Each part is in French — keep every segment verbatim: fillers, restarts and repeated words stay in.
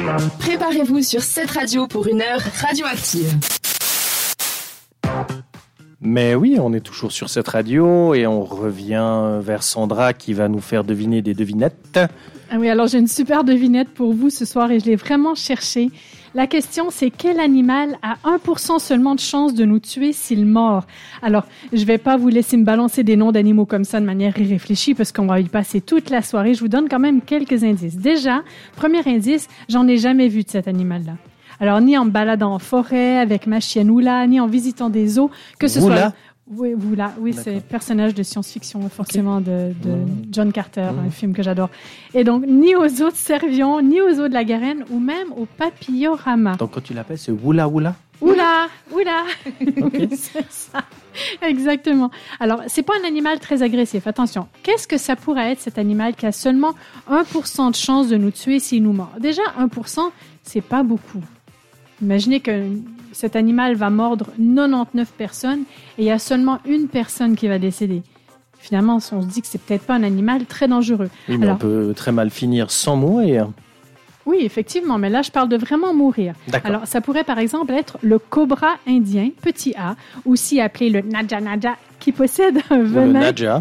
Préparez-vous sur cette radio pour une heure radioactive. Mais oui, on est toujours sur cette radio et on revient vers Sandra qui va nous faire deviner des devinettes. Ah oui, alors j'ai une super devinette pour vous ce soir et je l'ai vraiment cherchée. La question, c'est quel animal a un pour cent seulement de chance de nous tuer s'il mord? Alors, je vais pas vous laisser me balancer des noms d'animaux comme ça de manière irréfléchie parce qu'on va y passer toute la soirée. Je vous donne quand même quelques indices. Déjà, premier indice, j'en ai jamais vu de cet animal-là. Alors, ni en me baladant en forêt avec ma chienne Oula, ni en visitant des zoos, que ce Oula? soit... Oui, Oula, oui, D'accord. c'est un personnage de science-fiction, forcément, de, de Mmh. John Carter, Mmh. un film que j'adore. Et donc, ni aux zoos de Servion, ni aux zoos de la Garenne, ou même au Papillorama. Donc quand tu l'appelles, c'est Oula Oula? Oula, oula. Ok. C'est ça. Exactement. Alors, c'est pas un animal très agressif. Attention. Qu'est-ce que ça pourrait être, cet animal qui a seulement un pour cent de chance de nous tuer s'il nous mord? Déjà, un pour cent, c'est pas beaucoup. Imaginez que cet animal va mordre quatre-vingt-dix-neuf personnes et il y a seulement une personne qui va décéder. Finalement, on se dit que c'est peut-être pas un animal très dangereux. Oui, mais Alors, on peut très mal finir sans mourir. oui, effectivement, mais là, je parle de vraiment mourir. D'accord. Alors, ça pourrait par exemple être le cobra indien, petit a, aussi appelé le naja naja, qui possède un Ou le venin, Nadja.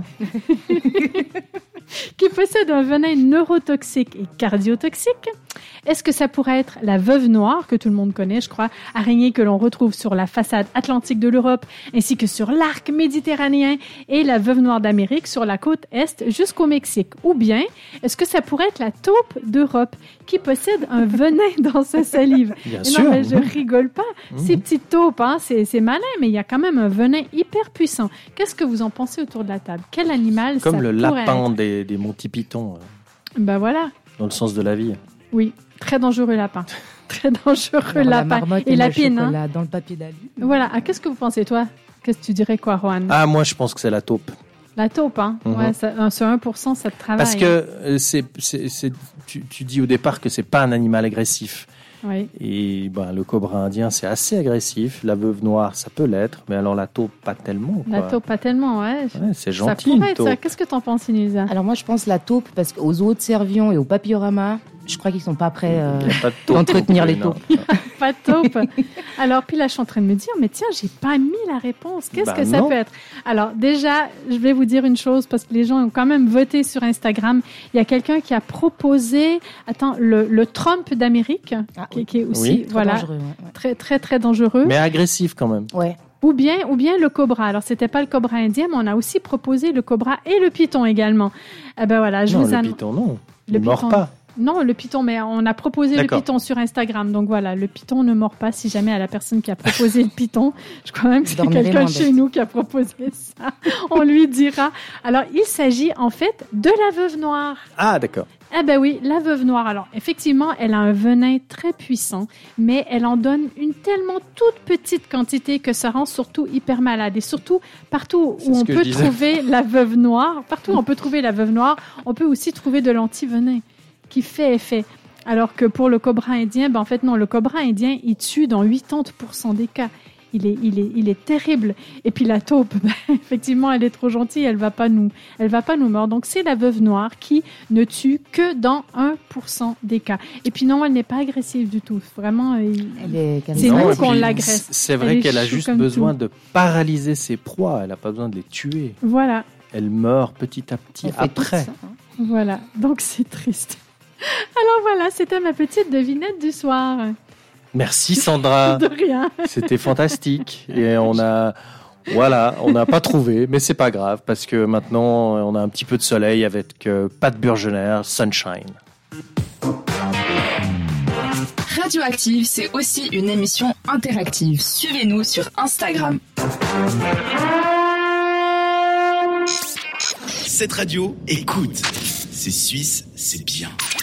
qui possède un venin neurotoxique et cardiotoxique. Est-ce que ça pourrait être la veuve noire, que tout le monde connaît, je crois, araignée que l'on retrouve sur la façade atlantique de l'Europe, ainsi que sur l'arc méditerranéen, et la veuve noire d'Amérique sur la côte est jusqu'au Mexique? Ou bien, est-ce que ça pourrait être la taupe d'Europe, qui possède un venin dans sa salive? Bien Et sûr. non, mais je rigole pas. Mmh. Ces petites taupes, hein, c'est, c'est malin, mais il y a quand même un venin hyper puissant. Qu'est-ce que vous en pensez autour de la table? Quel animal Comme ça le pourrait lapin être? des, des Monty Python, euh, Ben voilà. dans le sens de la vie. Oui, très dangereux lapin. Très dangereux Alors, la lapin. marmotte Et le lapine, hein. chocolat dans le papier d'alu. Voilà. Ah, qu'est-ce que vous pensez, toi? Qu'est-ce que tu dirais, quoi, Juan? Ah, moi, je pense que c'est la taupe. La taupe, hein? Mhm. Ouais, ça, un- ce un pour cent, ça te travaille. Parce que euh, c'est, c'est, c'est- tu, tu dis au départ que c'est pas un animal agressif. hein. Oui. Et ben, le cobra indien, c'est assez agressif. La veuve noire, ça peut l'être. Mais alors la taupe, pas tellement. Quoi. La taupe, pas tellement, ouais. Ouais, c'est Ça gentil, pourrait une être ça. taupe. Qu'est-ce que t'en penses, Inisa? Alors moi, je pense la taupe, parce qu'aux zoos de Servion et au Papillorama, je crois qu'ils sont pas prêts euh, Il y a pas de taupe d'entretenir non les plus, taupes. non. Pas de taupe. Alors, puis là, je suis en train de me dire, mais tiens, j'ai pas mis la réponse. Qu'est-ce Bah que ça non. peut être? Alors, déjà, je vais vous dire une chose, parce que les gens ont quand même voté sur Instagram. Il y a quelqu'un qui a proposé, attends, le, le Trump d'Amérique, Ah, qui, oui. qui est aussi, Oui. Très voilà, dangereux, ouais, ouais. très, très, très dangereux. Mais agressif quand même. Ouais. Ou bien, ou bien le cobra. Alors, c'était pas le cobra indien, mais on a aussi proposé le cobra et le python également. Eh ben voilà, je non, vous le annon- python, non. Le Il mord python. pas. Non, le python, mais on a proposé le D'accord. python sur Instagram. Donc voilà, le python ne mord pas si jamais à la personne qui a proposé le python. Je crois même que c'est Dormirez quelqu'un moins chez bête. nous qui a proposé ça. On lui dira. Alors, il s'agit en fait de la veuve noire. Ah, d'accord. Ah ben oui, la veuve noire. Alors, effectivement, elle a un venin très puissant, mais elle en donne une tellement toute petite quantité que ça rend surtout hyper malade. Et surtout, partout C'est où ce on que je peut disais. trouver la veuve noire, partout où on peut trouver la veuve noire, on peut aussi trouver de l'antivenin qui fait effet. Alors que pour le cobra indien, ben en fait non, le cobra indien, il tue dans quatre-vingts pour cent des cas. Il est, il est, il est terrible. Et puis la taupe, ben, effectivement, elle est trop gentille, elle va pas nous, elle va pas nous mordre. Donc c'est la veuve noire qui ne tue que dans un pour cent des cas. Et puis non, elle n'est pas agressive du tout. Vraiment, il- Elle est C'est Non, nous et qu'on puis, l'agresse. C'est Elle vrai est qu'elle a chou juste comme besoin tout. de paralyser ses proies. Elle n'a pas besoin de les tuer. voilà, Elle meurt petit à petit Elle fait tout après. ça, hein. voilà. Donc c'est triste. Alors voilà, c'était ma petite devinette du soir. Merci Sandra. De rien. C'était fantastique. Et on a, voilà, on n'a pas trouvé, mais c'est pas grave parce que maintenant on a un petit peu de soleil avec euh, Pat Burgener, Sunshine. Radioactive, c'est aussi une émission interactive. Suivez-nous sur Instagram. Cette radio, écoute. C'est suisse, c'est bien.